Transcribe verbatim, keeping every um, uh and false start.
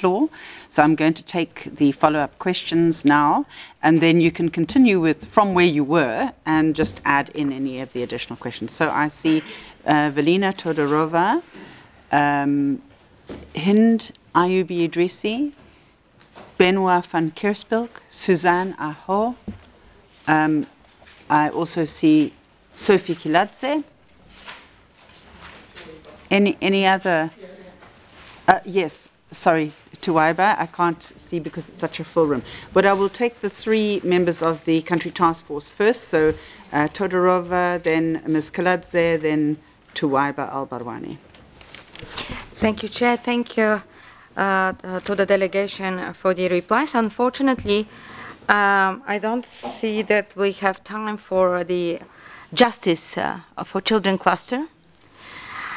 floor. So I'm going to take the follow-up questions now, and then you can continue with from where you were and just add in any of the additional questions. So I see uh, Velina Todorova, um, Hind Ayubi Idrisi, Benoit van Kerspilk, Suzanne Aho. Um, I also see Sophie Kiladze. Any, any other? Uh, yes, sorry, Tuwaiba. I can't see because it's such a full room. But I will take the three members of the country task force first. So uh, Todorova, then Miz Kiladze, then Tuwaiba Al-Barwani. Thank you, Chair. Thank you uh, to the delegation for the replies. Unfortunately, um, I don't see that we have time for the justice uh, for children cluster.